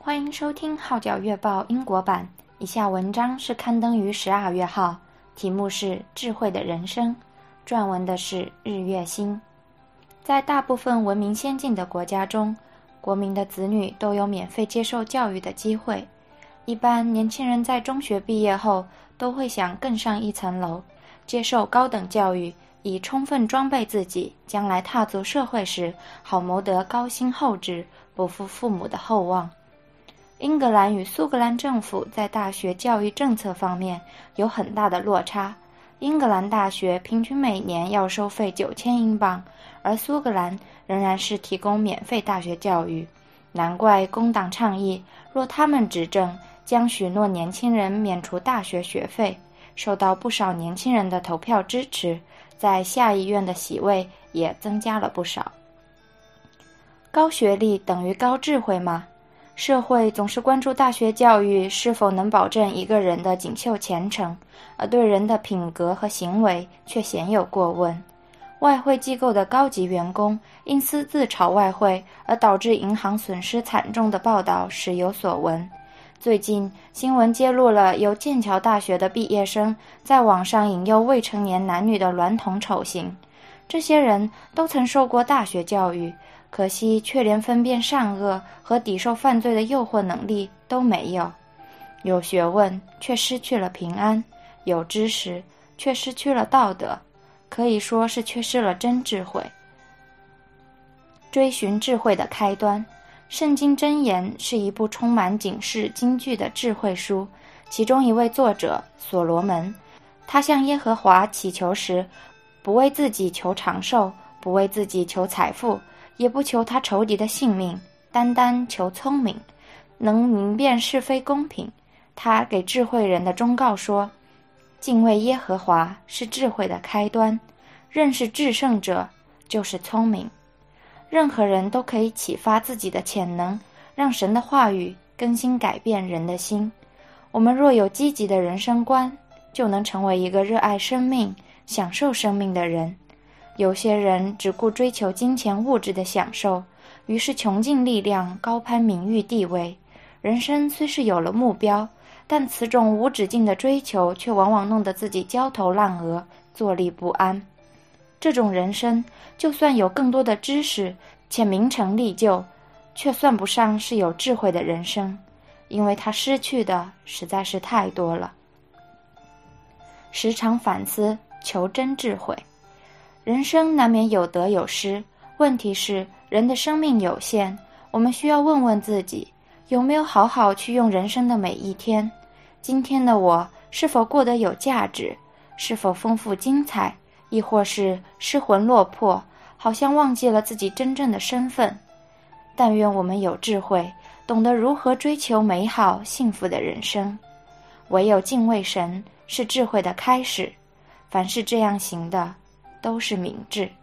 欢迎收听《号角月报》英国版。以下文章是刊登于12月号，题目是《智慧的人生》，撰文的是日月星。在大部分文明先进的国家中，国民的子女都有免费接受教育的机会。一般年轻人在中学毕业后，都会想更上一层楼，接受高等教育，以充分装备自己，将来踏足社会时，好谋得高薪厚职，不负父母的厚望。英格兰与苏格兰政府在大学教育政策方面有很大的落差。英格兰大学平均每年要收费9000英镑，而苏格兰仍然是提供免费大学教育。难怪工党倡议，若他们执政，将许诺年轻人免除大学学费，受到不少年轻人的投票支持，在下议院的席位也增加了不少。高学历等于高智慧吗？社会总是关注大学教育是否能保证一个人的锦绣前程，而对人的品格和行为却鲜有过问。外汇机构的高级员工因私自炒外汇而导致银行损失惨重的报道时有所闻。最近新闻揭露了由剑桥大学的毕业生在网上引诱未成年男女的娈童丑行。这些人都曾受过大学教育，可惜却连分辨善恶和抵受犯罪的诱惑能力都没有。有学问却失去了平安，有知识却失去了道德，可以说是缺失了真智慧。追寻智慧的开端，圣经箴言是一部充满警示金句的智慧书。其中一位作者所罗门，他向耶和华祈求时，不为自己求长寿，不为自己求财富，也不求他仇敌的性命，单单求聪明，能明辨是非公平。他给智慧人的忠告说，敬畏耶和华是智慧的开端，认识至圣者就是聪明。任何人都可以启发自己的潜能，让神的话语更新改变人的心。我们若有积极的人生观，就能成为一个热爱生命、享受生命的人。有些人只顾追求金钱物质的享受，于是穷尽力量高攀名誉地位。人生虽是有了目标，但此种无止境的追求却往往弄得自己焦头烂额，坐立不安。这种人生就算有更多的知识且名成利就，却算不上是有智慧的人生，因为他失去的实在是太多了。时常反思，求真智慧。人生难免有得有失，问题是人的生命有限，我们需要问问自己，有没有好好去用人生的每一天？今天的我是否过得有价值？是否丰富精彩？亦或是失魂落魄，好像忘记了自己真正的身份？但愿我们有智慧，懂得如何追求美好幸福的人生。唯有敬畏神是智慧的开始，凡是这样行的都是明智。